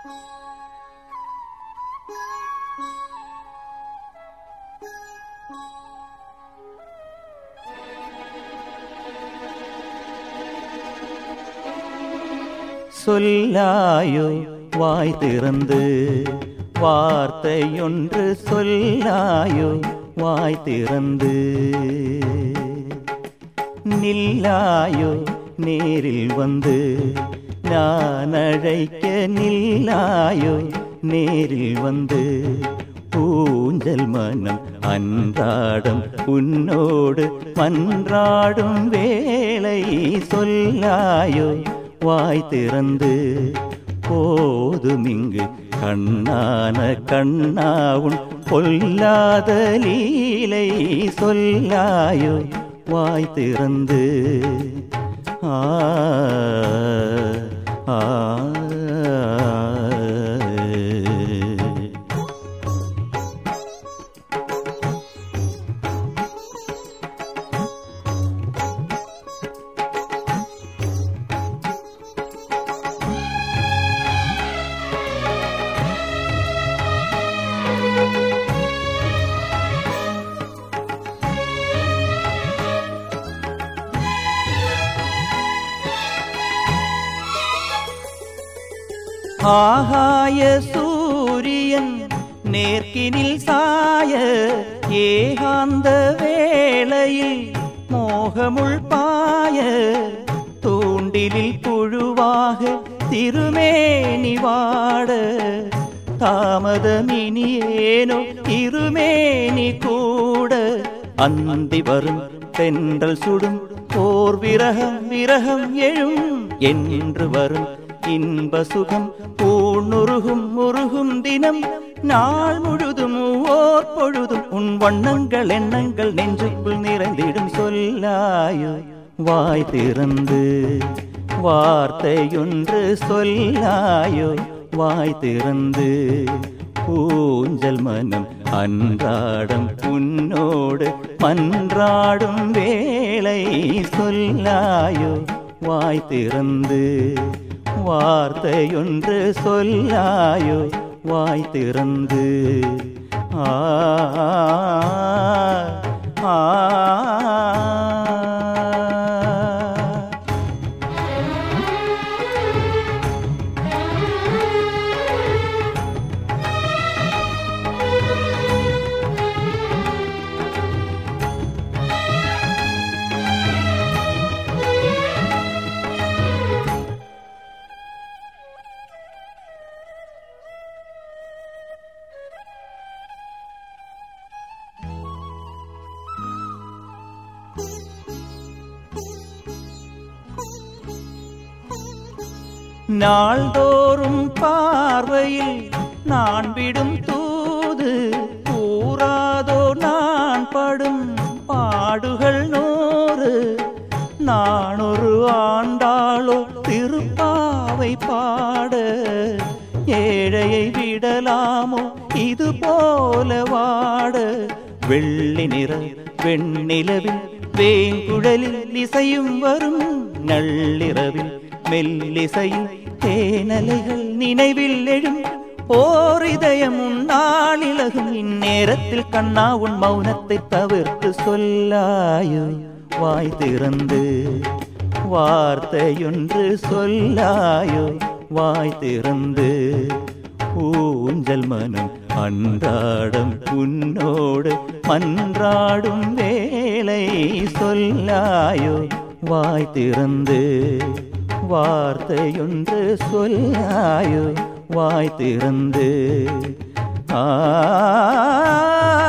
சொல்லாயோ வாய் திறந்து வார்த்தையொன்று சொல்லாயோ வாய் திறந்து நில்லாயோ நேரில் வந்து நான் அழைக்க நில்லாயோ நேரில் வந்து ஊஞ்சல் மனம் அன்றாடம் உன்னோடு மன்றாடும் வேளை சொல்லாயோ வாய் திறந்து போதுமிங்கு கண்ணான கண்ணாவுன் பொல்லாத லீலை சொல்லாயோ வாய் திறந்து ஆ ஆ ஆகாய சூரியன் நேர்கினில் சாய ஏகாந்த வேளையில் மோகமுள் பாய தூண்டிலில் புழுவாக திருமேனி வாட தாமதமினி ஏனோ இருமேனி கூட அந்தி வரும் தென்றல் சுடும் போர் விரகம் விரகம் எழும் என்று வரும் இன்ப சுகம் பூணுருகும் முருகும் தினம் நாள் முழுதும் ஓர் பொழுதும் உன் வண்ணங்கள் எண்ணங்கள் நெஞ்சுக்குள் நிறைந்திடும் சொல்லாயோ வாய் திறந்து வார்த்தையொன்று சொல்லாயோ வாய் திறந்து ஊஞ்சல் மனம் அன்றாடம் உன்னோடு மன்றாடும் வேளை சொல்லாயோ வாய் திறந்து வார்த்தையொன்று சொல்லாயோ வாய் திறந்து ஆ ஆ நாள்தோறும் பார்வையில் நான் விடும் தூது கூறாதோ நான் படும் பாடுகள் நூறு நான் ஒரு ஆண்டாளோ திருப்பாவை பாட ஏழையை விடலாமோ இது போல வாட வெள்ளி நிற வெண்ணிலவில் வேங்குழலில் இசையும் வரும் நள்ளிரவில் மெல்லிசையில் தேனலைகள் நினைவில் எழும் ஓர் இதயம் உன்னாலிலகும் இந்நேரத்தில் கண்ணா உன் மௌனத்தை தவிர்த்து சொல்லாயோ வாய் திறந்து வார்த்தையொன்று சொல்லாயோ வாய் திறந்து ஊஞ்சல் மனம் அன்றாடம் உன்னோடு மன்றாடும் வேளை சொல்லாயோ வாய் திறந்து வார்த்தையொன்று சொல்லாயோ வாய் திறந்து ஆ